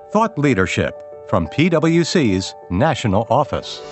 Thought leadership from PwC's National Office.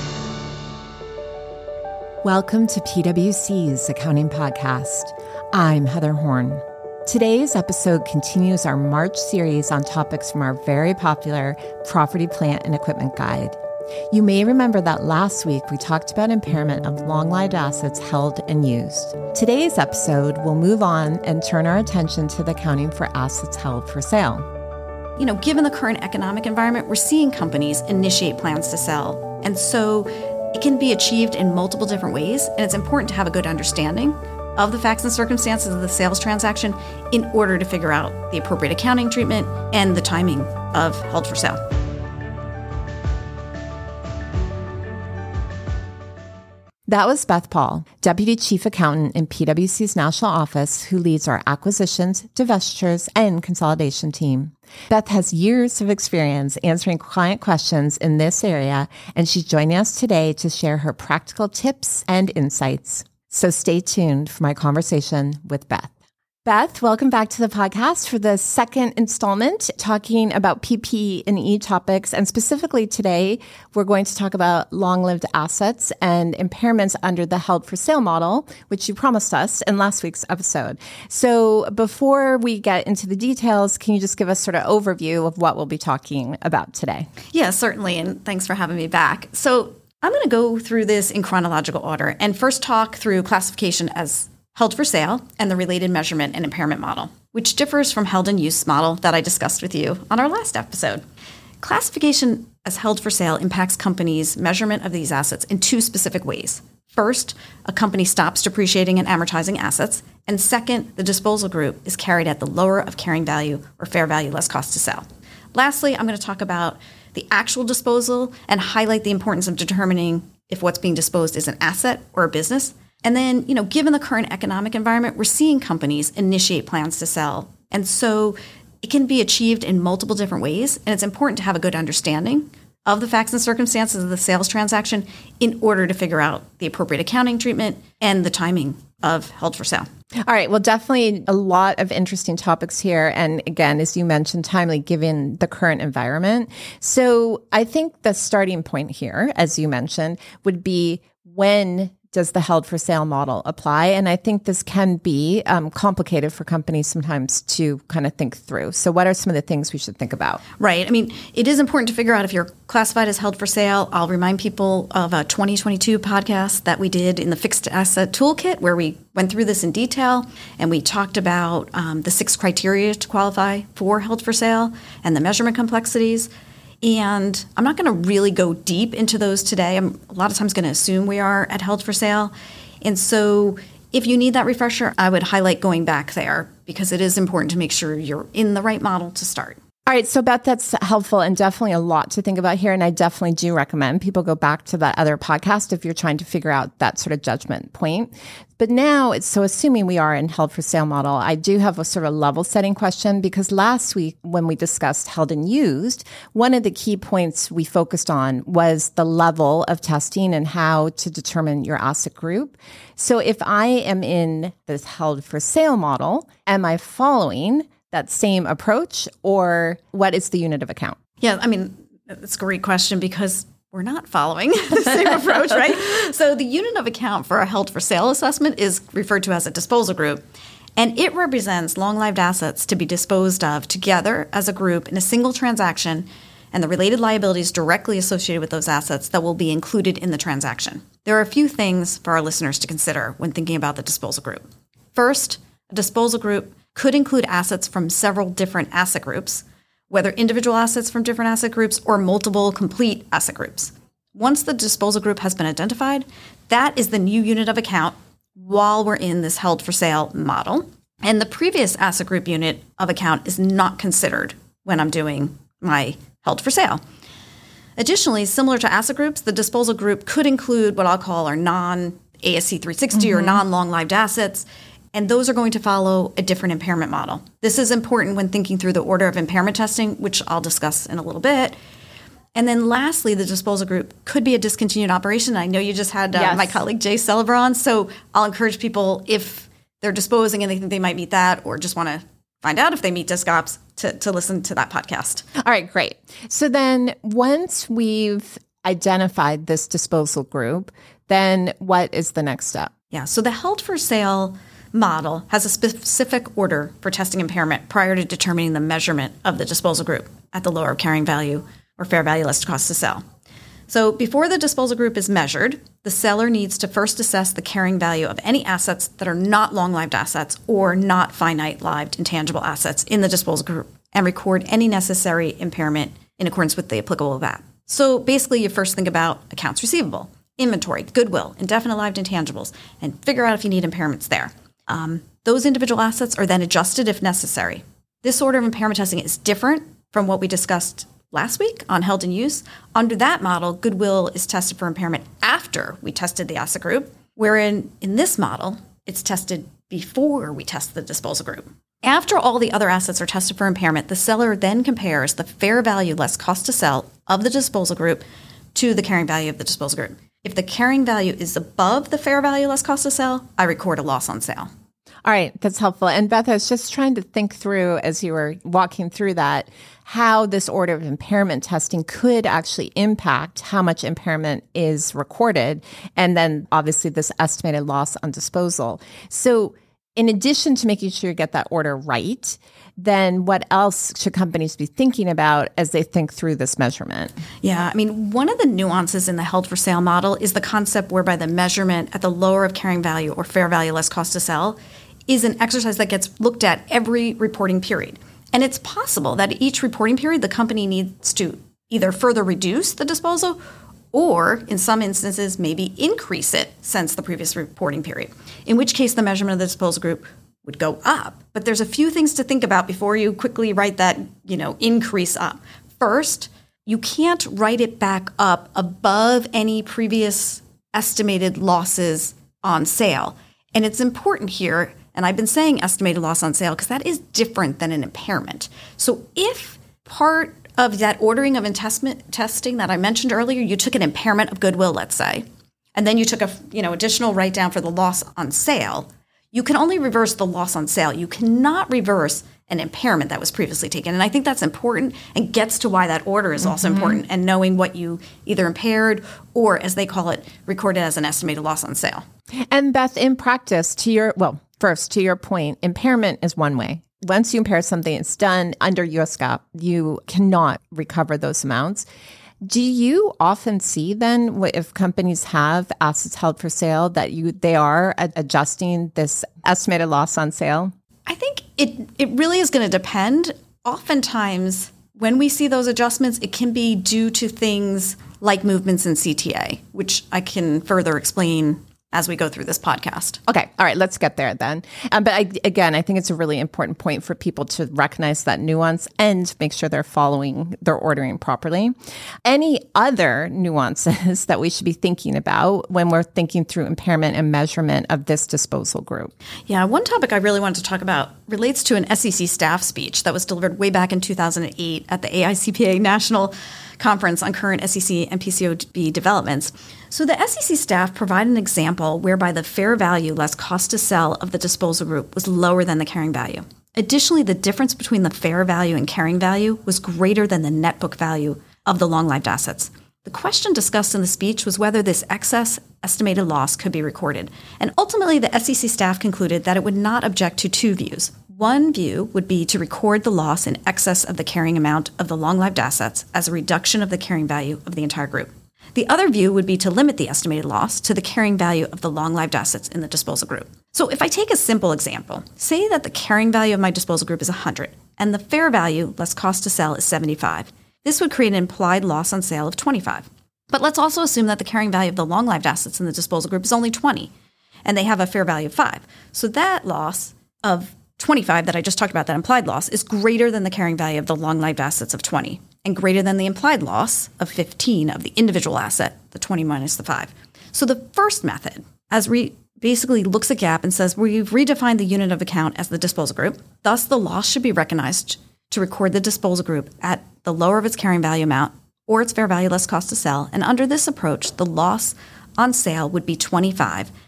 Welcome to PwC's Accounting Podcast. I'm Heather Horn. Today's episode continues our March series on topics from our very popular Property, Plant, and Equipment Guide. You may remember that last week we talked about impairment of long-lived assets held and used. Today's episode will move on and turn our attention to the accounting for assets held for sale. Given the current economic environment, we're seeing companies initiate plans to sell. And so it can be achieved in multiple different ways, and it's important to have a good understanding of the facts and circumstances of the sales transaction in order to figure out the appropriate accounting treatment and the timing of held for sale. That was Beth Paul, Deputy Chief Accountant in PwC's National Office, who leads our acquisitions, divestitures, and consolidation team. Beth has years of experience answering client questions in this area, and she's joining us today to share her practical tips and insights. So stay tuned for my conversation with Beth. Beth, welcome back to the podcast for the second installment, talking about PP&E topics. And specifically today, we're going to talk about long-lived assets and impairments under the held for sale model, which you promised us in last week's episode. So before we get into the details, can you just give us sort of overview of what we'll be talking about today? Yeah, certainly. And thanks for having me back. So I'm going to go through this in chronological order and first talk through classification as held for sale and the related measurement and impairment model, which differs from held and use model that I discussed with you on our last episode. Classification as held for sale impacts companies' measurement of these assets in two specific ways. First, a company stops depreciating and amortizing assets, and second, the disposal group is carried at the lower of carrying value or fair value less cost to sell. Lastly, I'm going to talk about the actual disposal and highlight the importance of determining if what's being disposed is an asset or a business. And then, given the current economic environment, we're seeing companies initiate plans to sell. And so it can be achieved in multiple different ways. And it's important to have a good understanding of the facts and circumstances of the sales transaction in order to figure out the appropriate accounting treatment and the timing of held for sale. All right. Well, definitely a lot of interesting topics here. And again, as you mentioned, timely given the current environment. So I think the starting point here, as you mentioned, would be when does the held for sale model apply? And I think this can be complicated for companies sometimes to kind of think through. So what are some of the things we should think about? Right. I mean, it is important to figure out if you're classified as held for sale. I'll remind people of a 2022 podcast that we did in the Fixed Asset Toolkit, where we went through this in detail and we talked about the 6 criteria to qualify for held for sale and the measurement complexities. And I'm not going to really go deep into those today. I'm a lot of times going to assume we are at held for sale. And so if you need that refresher, I would highlight going back there because it is important to make sure you're in the right model to start. All right. So Beth, that's helpful and definitely a lot to think about here. And I definitely do recommend people go back to that other podcast if you're trying to figure out that sort of judgment point. But now assuming we are in held for sale model, I do have a sort of level setting question because last week when we discussed held and used, one of the key points we focused on was the level of testing and how to determine your asset group. So if I am in this held for sale model, am I following that same approach, or what is the unit of account? Yeah, I mean, it's a great question because we're not following the same approach, right? So the unit of account for a held for sale assessment is referred to as a disposal group, and it represents long-lived assets to be disposed of together as a group in a single transaction and the related liabilities directly associated with those assets that will be included in the transaction. There are a few things for our listeners to consider when thinking about the disposal group. First, a disposal group could include assets from several different asset groups, whether individual assets from different asset groups or multiple complete asset groups. Once the disposal group has been identified, that is the new unit of account while we're in this held for sale model. And the previous asset group unit of account is not considered when I'm doing my held for sale. Additionally, similar to asset groups, the disposal group could include what I'll call our non-ASC 360 or non-long-lived assets. And those are going to follow a different impairment model. This is important when thinking through the order of impairment testing, which I'll discuss in a little bit. And then lastly, the disposal group could be a discontinued operation. I know you just had my colleague Jay Celebron, so I'll encourage people if they're disposing and they think they might meet that or just want to find out if they meet disc ops to listen to that podcast. All right, great. So then once we've identified this disposal group, then what is the next step? Yeah, so the held for sale model has a specific order for testing impairment prior to determining the measurement of the disposal group at the lower of carrying value or fair value less cost to sell. So before the disposal group is measured, the seller needs to first assess the carrying value of any assets that are not long-lived assets or not finite-lived intangible assets in the disposal group and record any necessary impairment in accordance with the applicable VAT. So basically, you first think about accounts receivable, inventory, goodwill, indefinite lived intangibles, and figure out if you need impairments there. Those individual assets are then adjusted if necessary. This order of impairment testing is different from what we discussed last week on held in use. Under that model, goodwill is tested for impairment after we tested the asset group, wherein in this model, it's tested before we test the disposal group. After all the other assets are tested for impairment, the seller then compares the fair value less cost to sell of the disposal group to the carrying value of the disposal group. If the carrying value is above the fair value less cost to sell, I record a loss on sale. All right, that's helpful. And Beth, I was just trying to think through, as you were walking through that, how this order of impairment testing could actually impact how much impairment is recorded, and then obviously this estimated loss on disposal. So in addition to making sure you get that order right, then what else should companies be thinking about as they think through this measurement? Yeah, I mean, one of the nuances in the held for sale model is the concept whereby the measurement at the lower of carrying value or fair value less cost to sell is an exercise that gets looked at every reporting period. And it's possible that each reporting period, the company needs to either further reduce the disposal or, in some instances, maybe increase it since the previous reporting period, in which case the measurement of the disposal group would go up. But there's a few things to think about before you quickly write that, increase up. First, you can't write it back up above any previous estimated losses on sale. And it's important here, and I've been saying estimated loss on sale because that is different than an impairment. So if part of that ordering of testing that I mentioned earlier, you took an impairment of goodwill, let's say, and then you took a additional write down for the loss on sale, you can only reverse the loss on sale. You cannot reverse an impairment that was previously taken. And I think that's important and gets to why that order is also important, and knowing what you either impaired or, as they call it, recorded as an estimated loss on sale. And Beth, in practice, to your point, impairment is one way. Once you impair something, it's done under US GAAP. You cannot recover those amounts. Do you often see then, if companies have assets held for sale, that they are adjusting this estimated loss on sale? I think it really is going to depend. Oftentimes, when we see those adjustments, it can be due to things like movements in CTA, which I can further explain as we go through this podcast. Okay. All right. Let's get there then. But I think it's a really important point for people to recognize that nuance and make sure they're ordering properly. Any other nuances that we should be thinking about when we're thinking through impairment and measurement of this disposal group? Yeah. One topic I really wanted to talk about relates to an SEC staff speech that was delivered way back in 2008 at the AICPA National Conference on Current SEC and PCAOB Developments. So the SEC staff provided an example whereby the fair value less cost to sell of the disposal group was lower than the carrying value. Additionally, the difference between the fair value and carrying value was greater than the net book value of the long-lived assets. The question discussed in the speech was whether this excess estimated loss could be recorded. And ultimately, the SEC staff concluded that it would not object to two views. One view would be to record the loss in excess of the carrying amount of the long-lived assets as a reduction of the carrying value of the entire group. The other view would be to limit the estimated loss to the carrying value of the long-lived assets in the disposal group. So if I take a simple example, say that the carrying value of my disposal group is 100 and the fair value less cost to sell is 75. This would create an implied loss on sale of 25. But let's also assume that the carrying value of the long-lived assets in the disposal group is only 20 and they have a fair value of 5. So that loss of 25 that I just talked about, that implied loss, is greater than the carrying value of the long-lived assets of 20 and greater than the implied loss of 15 of the individual asset, the 20 minus the 5. So the first method, basically looks at GAAP and says we've redefined the unit of account as the disposal group. Thus, the loss should be recognized to record the disposal group at the lower of its carrying value amount or its fair value less cost to sell. And under this approach, the loss on sale would be 25,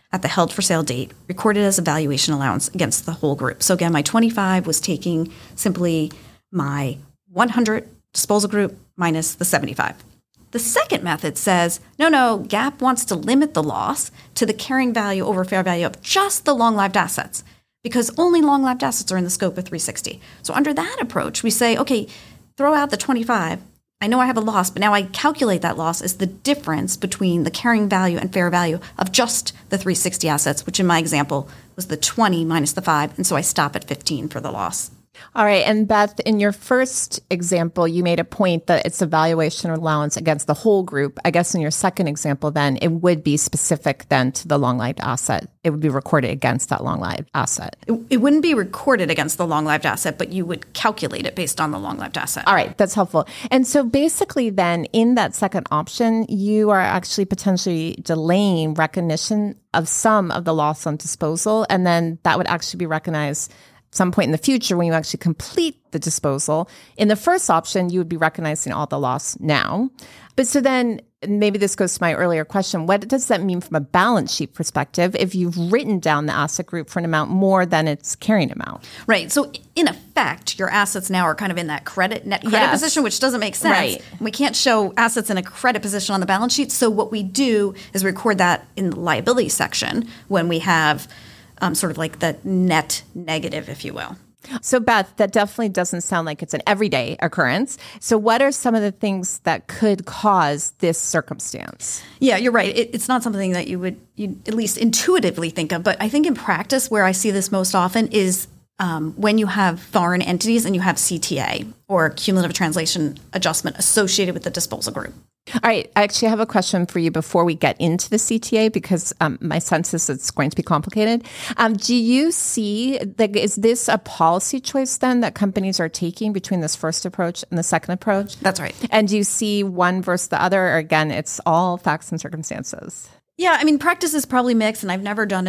at the held for sale date, recorded as a valuation allowance against the whole group. So again, my 25 was taking simply my 100 disposal group minus the 75. The second method says, no, GAAP wants to limit the loss to the carrying value over fair value of just the long-lived assets, because only long-lived assets are in the scope of 360. So under that approach, we say, okay, throw out the 25. I know I have a loss, but now I calculate that loss as the difference between the carrying value and fair value of just the 360 assets, which in my example was the 20 minus the 5, and so I stop at 15 for the loss. All right. And Beth, in your first example, you made a point that it's a valuation allowance against the whole group. I guess in your second example, then it would be specific then to the long-lived asset. It would be recorded against that long-lived asset. It wouldn't be recorded against the long-lived asset, but you would calculate it based on the long-lived asset. All right. That's helpful. And so basically then in that second option, you are actually potentially delaying recognition of some of the loss on disposal. And then that would actually be recognized some point in the future when you actually complete the disposal. In the first option, you would be recognizing all the loss now. But so then maybe this goes to my earlier question. What does that mean from a balance sheet perspective if you've written down the asset group for an amount more than its carrying amount? Right. So in effect, your assets now are kind of in that net credit position, which doesn't make sense. Right. We can't show assets in a credit position on the balance sheet. So what we do is record that in the liability section when we have sort of like the net negative, if you will. So Beth, that definitely doesn't sound like it's an everyday occurrence. So what are some of the things that could cause this circumstance? Yeah, you're right. It's not something that you at least intuitively think of. But I think in practice where I see this most often is when you have foreign entities and you have CTA or cumulative translation adjustment associated with the disposal group. All right. I actually have a question for you before we get into the CTA because my sense is it's going to be complicated. Do you see, is this a policy choice then that companies are taking between this first approach and the second approach? That's right. And do you see one versus the other? Or again, it's all facts and circumstances? Yeah. I mean, practice is probably mixed and I've never done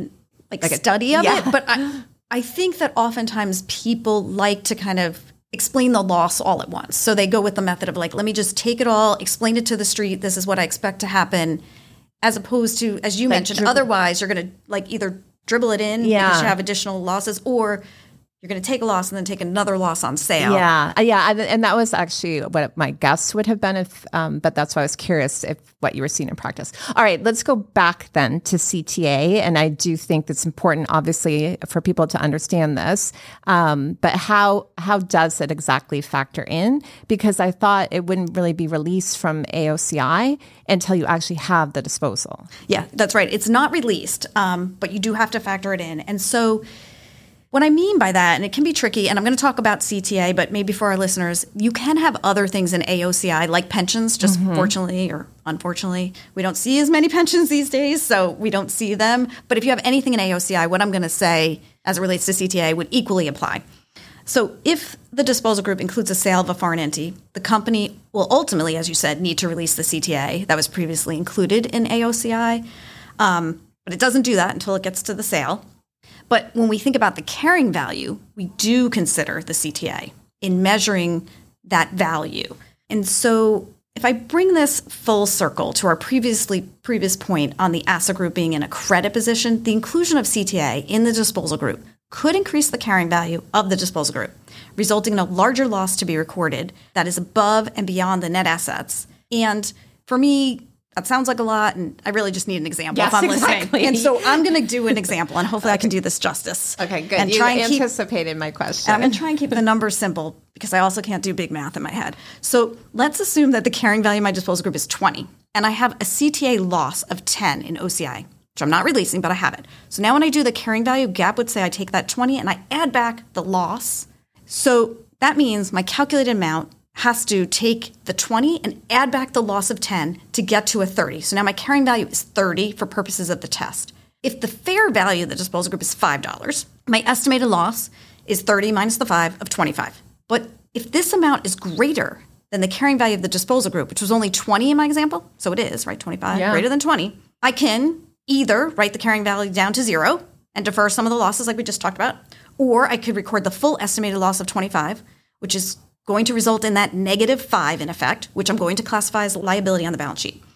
a study of it. But I think that oftentimes people like to kind of explain the loss all at once. So they go with the method of like, let me just take it all, explain it to the street. This is what I expect to happen. As opposed to, as you mentioned, otherwise you're going to like either dribble it in because you have additional losses, or you're going to take a loss and then take another loss on sale. Yeah. And that was actually what my guess would have been if, but that's why I was curious if what you were seeing in practice. All right, let's go back then to CTA. And I do think it's important, obviously, for people to understand this. But how does it exactly factor in? Because I thought it wouldn't really be released from AOCI until you actually have the disposal. Yeah, that's right. It's not released, but you do have to factor it in. And so what I mean by that, and it can be tricky, and I'm going to talk about CTA, but maybe for our listeners, you can have other things in AOCI like pensions, just fortunately or unfortunately. We don't see as many pensions these days, so we don't see them. But if you have anything in AOCI, what I'm going to say as it relates to CTA would equally apply. So if the disposal group includes a sale of a foreign entity, the company will ultimately, as you said, need to release the CTA that was previously included in AOCI. But it doesn't do that until it gets to the sale. But when we think about the carrying value, we do consider the CTA in measuring that value. And so if I bring this full circle to our previous point on the asset group being in a credit position, the inclusion of CTA in the disposal group could increase the carrying value of the disposal group, resulting in a larger loss to be recorded that is above and beyond the net assets. And for me, that sounds like a lot, and I really just need an example if I'm listening. And so I'm going to do an example, and hopefully I can do this justice. Okay, good. And you anticipated my question. I'm going to try and keep the numbers simple because I also can't do big math in my head. So let's assume that the carrying value of my disposal group is 20, and I have a CTA loss of 10 in OCI, which I'm not releasing, but I have it. So now when I do the carrying value, GAAP would say I take that 20 and I add back the loss. So that means my calculated amount has to take the 20 and add back the loss of 10 to get to a 30. So now my carrying value is 30 for purposes of the test. If the fair value of the disposal group is $5, my estimated loss is 30 minus the 5 of 25. But if this amount is greater than the carrying value of the disposal group, which was only 20 in my example, so it is, right, 25, greater than 20, I can either write the carrying value down to 0 and defer some of the losses like we just talked about, or I could record the full estimated loss of 25, which is going to result in that negative 5 in effect, which I'm going to classify as liability on the balance sheet.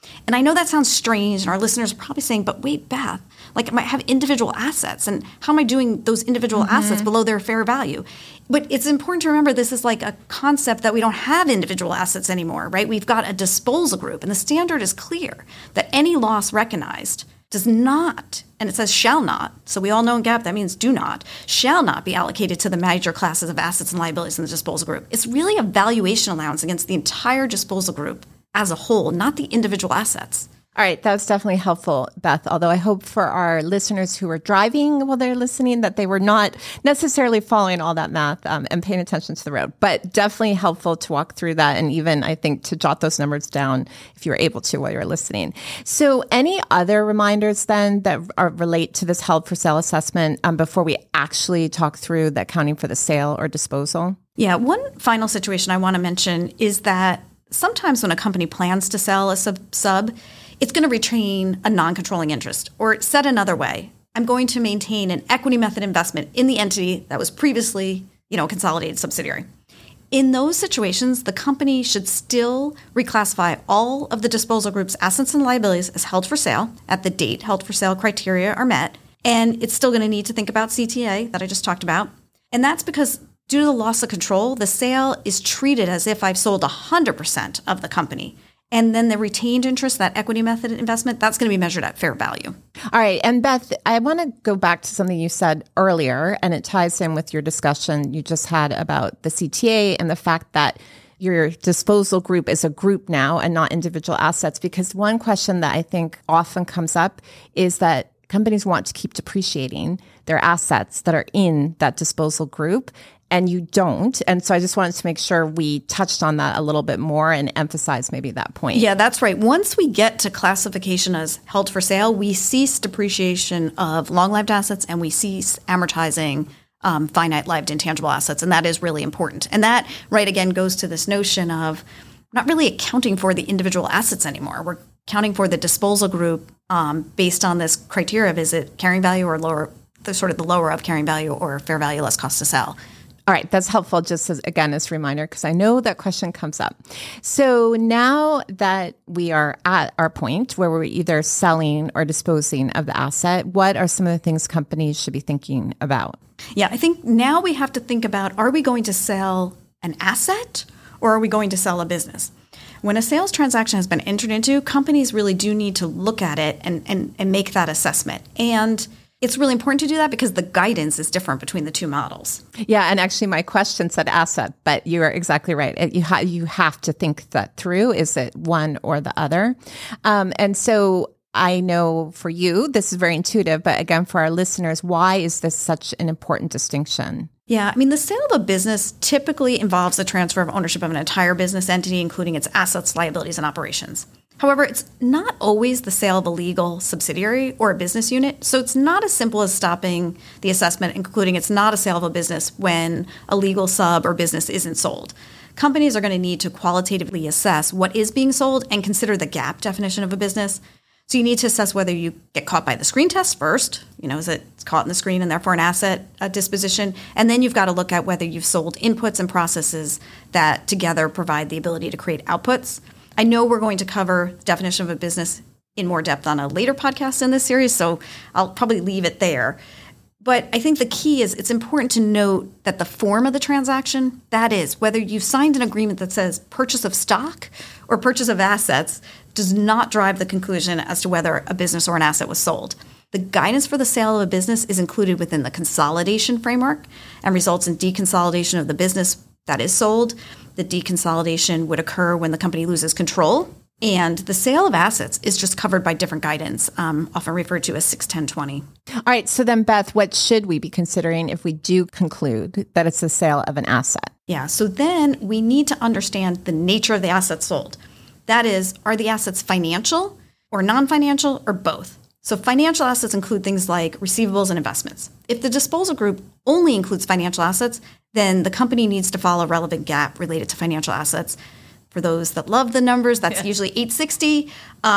And I know that sounds strange, and our listeners are probably saying, but wait, Beth, like I might have individual assets, and how am I doing those individual assets below their fair value? But it's important to remember this is like a concept that we don't have individual assets anymore, right? We've got a disposal group, and the standard is clear that any loss recognized does not, and it says shall not, so we all know in GAAP that means do not, shall not be allocated to the major classes of assets and liabilities in the disposal group. It's really a valuation allowance against the entire disposal group as a whole, not the individual assets. All right, that was definitely helpful, Beth, although I hope for our listeners who are driving while they're listening that they were not necessarily following all that math and paying attention to the road, but definitely helpful to walk through that and even, I think, to jot those numbers down if you were able to while you were listening. So any other reminders then that relate to this held for sale assessment before we actually talk through the accounting for the sale or disposal? Yeah, one final situation I want to mention is that sometimes when a company plans to sell a sub, it's going to retain a non-controlling interest. Or said another way, I'm going to maintain an equity method investment in the entity that was previously, a consolidated subsidiary. In those situations, the company should still reclassify all of the disposal group's assets and liabilities as held for sale at the date held for sale criteria are met. And it's still going to need to think about CTA that I just talked about. And that's because due to the loss of control, the sale is treated as if I've sold 100% of the company. And then the retained interest, that equity method investment, that's going to be measured at fair value. All right. And Beth, I want to go back to something you said earlier, and it ties in with your discussion you just had about the CTA and the fact that your disposal group is a group now and not individual assets. Because one question that I think often comes up is that companies want to keep depreciating their assets that are in that disposal group, and you don't. And so I just wanted to make sure we touched on that a little bit more and emphasize maybe that point. Yeah, that's right. Once we get to classification as held for sale, we cease depreciation of long-lived assets and we cease amortizing finite-lived intangible assets. And that is really important. And that, right, again, goes to this notion of not really accounting for the individual assets anymore. We're accounting for the disposal group based on this criteria of is it carrying value or lower, the lower of carrying value or fair value less cost to sell. All right, that's helpful just as a reminder, because I know that question comes up. So now that we are at our point where we're either selling or disposing of the asset, what are some of the things companies should be thinking about? Yeah, I think now we have to think about, are we going to sell an asset or are we going to sell a business? When a sales transaction has been entered into, companies really do need to look at it and make that assessment. And it's really important to do that because the guidance is different between the two models. Yeah, and actually my question said asset, but you are exactly right. You have to think that through. Is it one or the other? And so I know for you, this is very intuitive, but again, for our listeners, why is this such an important distinction? Yeah, I mean, the sale of a business typically involves the transfer of ownership of an entire business entity, including its assets, liabilities, and operations. However, it's not always the sale of a legal subsidiary or a business unit, so it's not as simple as stopping the assessment, including it's not a sale of a business when a legal sub or business isn't sold. Companies are going to need to qualitatively assess what is being sold and consider the GAAP definition of a business. So you need to assess whether you get caught by the screen test first, is it caught in the screen and therefore an asset disposition? And then you've got to look at whether you've sold inputs and processes that together provide the ability to create outputs. I know we're going to cover the definition of a business in more depth on a later podcast in this series, so I'll probably leave it there. But I think the key is it's important to note that the form of the transaction, that is, whether you've signed an agreement that says purchase of stock or purchase of assets, does not drive the conclusion as to whether a business or an asset was sold. The guidance for the sale of a business is included within the consolidation framework and results in deconsolidation of the business that is sold. The deconsolidation would occur when the company loses control. And the sale of assets is just covered by different guidance, often referred to as 61020. All right. So then, Beth, what should we be considering if we do conclude that it's the sale of an asset? Yeah. So then we need to understand the nature of the assets sold. That is, are the assets financial or non-financial or both? So financial assets include things like receivables and investments. If the disposal group only includes financial assets, then the company needs to follow relevant GAAP related to financial assets. For those that love the numbers, that's usually 860,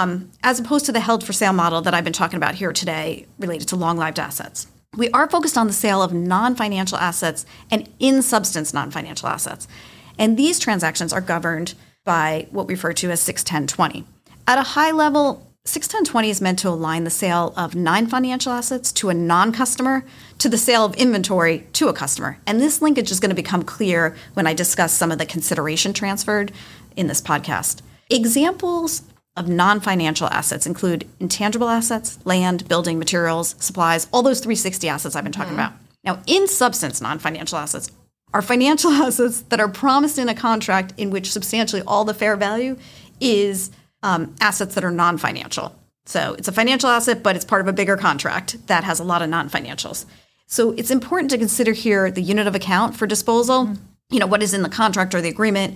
as opposed to the held for sale model that I've been talking about here today related to long-lived assets. We are focused on the sale of non-financial assets and in-substance non-financial assets. And these transactions are governed by what we refer to as 61020. At a high level, 61020 is meant to align the sale of non-financial assets to a non-customer to the sale of inventory to a customer. And this linkage is going to become clear when I discuss some of the consideration transferred in this podcast. Examples of non-financial assets include intangible assets, land, building, materials, supplies, all those 360 assets I've been talking about. Now, in substance, non-financial assets are financial assets that are promised in a contract in which substantially all the fair value is assets that are non-financial. So it's a financial asset, but it's part of a bigger contract that has a lot of non-financials. So it's important to consider here the unit of account for disposal, what is in the contract or the agreement,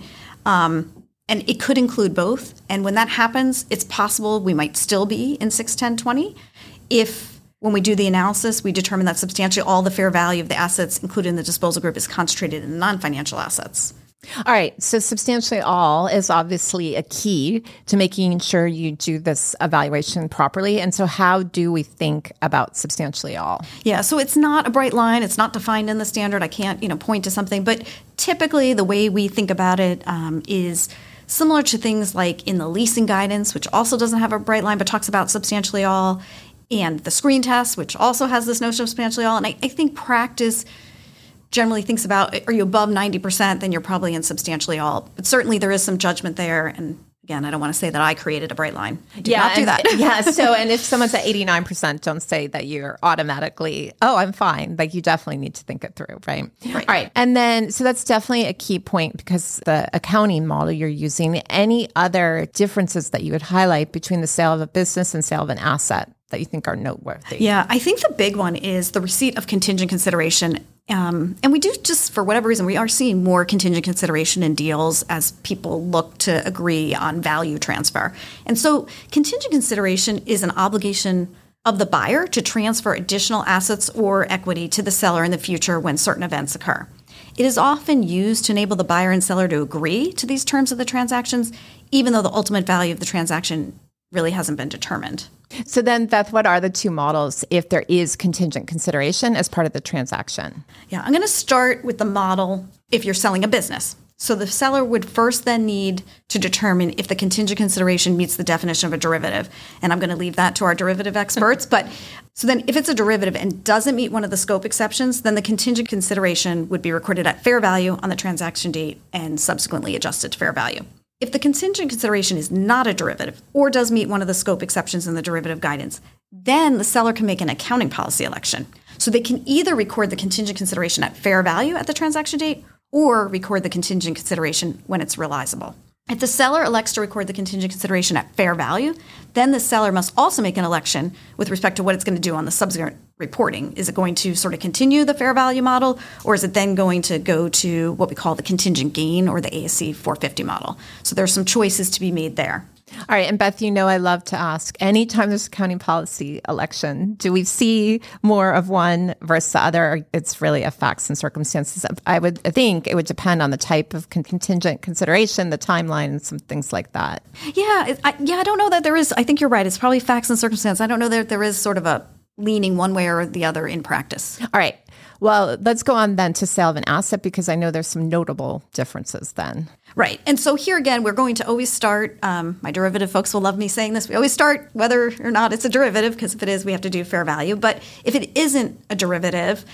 and it could include both. And when that happens, it's possible we might still be in 61020 if, when we do the analysis, we determine that substantially all the fair value of the assets included in the disposal group is concentrated in non-financial assets. All right. So substantially all is obviously a key to making sure you do this evaluation properly. And so how do we think about substantially all? Yeah. So it's not a bright line. It's not defined in the standard. I can't, point to something. But typically the way we think about it is similar to things like in the leasing guidance, which also doesn't have a bright line, but talks about substantially all, and the screen test, which also has this notion of substantially all. And I think practice generally thinks about, are you above 90%, then you're probably in substantially all. But certainly there is some judgment there. And again, I don't want to say that I created a bright line. I did not do that. Yeah. So, and if someone's at 89%, don't say that you're automatically, I'm fine. Like you definitely need to think it through, right? Right. All right. And then, so that's definitely a key point because the accounting model you're using, any other differences that you would highlight between the sale of a business and sale of an asset that you think are noteworthy? Yeah, I think the big one is the receipt of contingent consideration. And we do just, for whatever reason, we are seeing more contingent consideration in deals as people look to agree on value transfer. And so contingent consideration is an obligation of the buyer to transfer additional assets or equity to the seller in the future when certain events occur. It is often used to enable the buyer and seller to agree to these terms of the transactions, even though the ultimate value of the transaction really hasn't been determined. So then, Beth, what are the two models if there is contingent consideration as part of the transaction? Yeah, I'm going to start with the model if you're selling a business. So the seller would first then need to determine if the contingent consideration meets the definition of a derivative. And I'm going to leave that to our derivative experts. But so then if it's a derivative and doesn't meet one of the scope exceptions, then the contingent consideration would be recorded at fair value on the transaction date and subsequently adjusted to fair value. If the contingent consideration is not a derivative or does meet one of the scope exceptions in the derivative guidance, then the seller can make an accounting policy election. So they can either record the contingent consideration at fair value at the transaction date or record the contingent consideration when it's realizable. If the seller elects to record the contingent consideration at fair value, then the seller must also make an election with respect to what it's going to do on the subsequent reporting. Is it going to sort of continue the fair value model, or is it then going to go to what we call the contingent gain or the ASC 450 model? So there's some choices to be made there. All right. And Beth, I love to ask, anytime there's accounting policy election, do we see more of one versus the other? Or it's really a facts and circumstances? I would think it would depend on the type of contingent consideration, the timeline, and some things like that. Yeah. I don't know that there is. I think you're right. It's probably facts and circumstance. I don't know that there is sort of a leaning one way or the other in practice. All right. Well, let's go on then to sale of an asset because I know there's some notable differences then. Right. And so here again, we're going to always start, my derivative folks will love me saying this, we always start whether or not it's a derivative, because if it is, we have to do fair value. But if it isn't a derivative,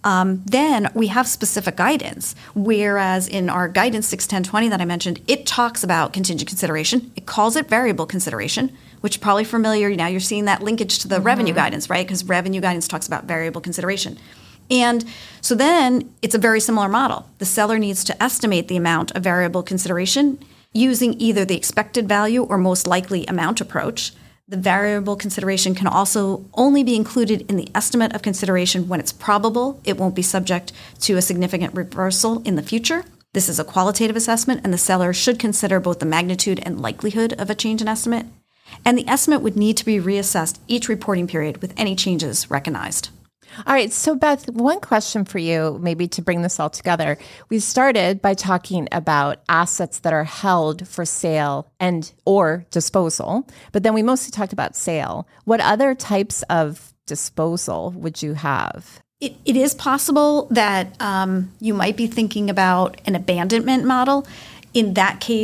then we have specific guidance. Whereas in our guidance 61020 that I mentioned, it talks about contingent consideration. It calls it variable consideration, which is probably familiar. Now you're seeing that linkage to the revenue guidance, right? Because revenue guidance talks about variable consideration. And so then it's a very similar model. The seller needs to estimate the amount of variable consideration using either the expected value or most likely amount approach. The variable consideration can also only be included in the estimate of consideration when it's probable it won't be subject to a significant reversal in the future. This is a qualitative assessment, and the seller should consider both the magnitude and likelihood of a change in estimate. And the estimate would need to be reassessed each reporting period with any changes recognized. All right. So Beth, one question for you, maybe to bring this all together. We started by talking about assets that are held for sale and or disposal, but then we mostly talked about sale. What other types of disposal would you have? It is possible that you might be thinking about an abandonment model. In that case,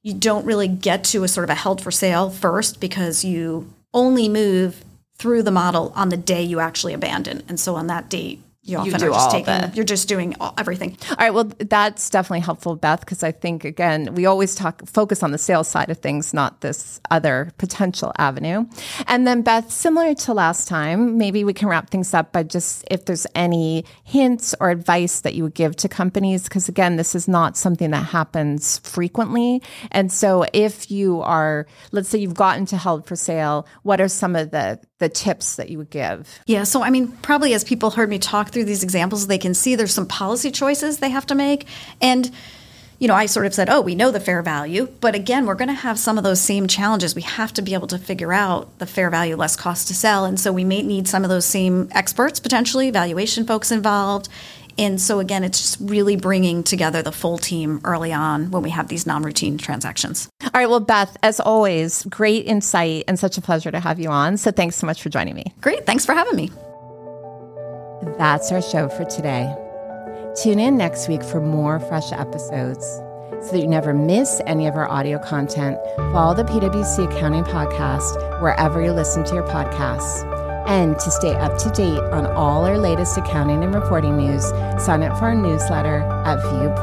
you don't really get to a sort of a held for sale first because you only move through the model on the day you actually abandon. And so on that date, you often do are just all of it. you're just doing everything. All right. Well, that's definitely helpful, Beth, because I think, again, we always focus on the sales side of things, not this other potential avenue. And then, Beth, similar to last time, maybe we can wrap things up by just if there's any hints or advice that you would give to companies, because, again, this is not something that happens frequently. And so if you are, let's say you've gotten to held for sale, what are some of the tips that you would give? Yeah. So, I mean, probably as people heard me talk through these examples, they can see there's some policy choices they have to make. And, you know, I sort of said, oh, we know the fair value. But again, we're going to have some of those same challenges. We have to be able to figure out the fair value, less cost to sell. And so we may need some of those same experts, potentially, valuation folks involved. And so, again, it's just really bringing together the full team early on when we have these non-routine transactions. All right. Well, Beth, as always, great insight and such a pleasure to have you on. So thanks so much for joining me. Great. Thanks for having me. That's our show for today. Tune in next week for more fresh episodes. So that you never miss any of our audio content, follow the PwC Accounting Podcast wherever you listen to your podcasts. And to stay up to date on all our latest accounting and reporting news, sign up for our newsletter at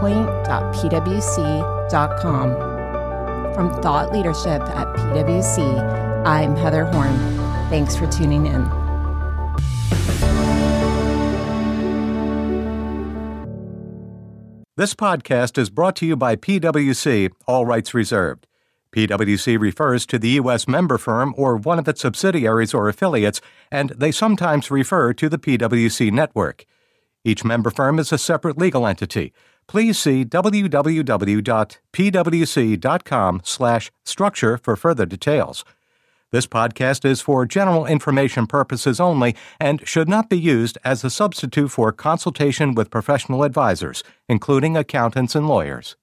viewpoint.pwc.com. From Thought Leadership at PwC, I'm Heather Horn. Thanks for tuning in. This podcast is brought to you by PwC, all rights reserved. PwC refers to the U.S. member firm or one of its subsidiaries or affiliates, and they sometimes refer to the PwC network. Each member firm is a separate legal entity. Please see www.pwc.com/structure for further details. This podcast is for general information purposes only and should not be used as a substitute for consultation with professional advisors, including accountants and lawyers.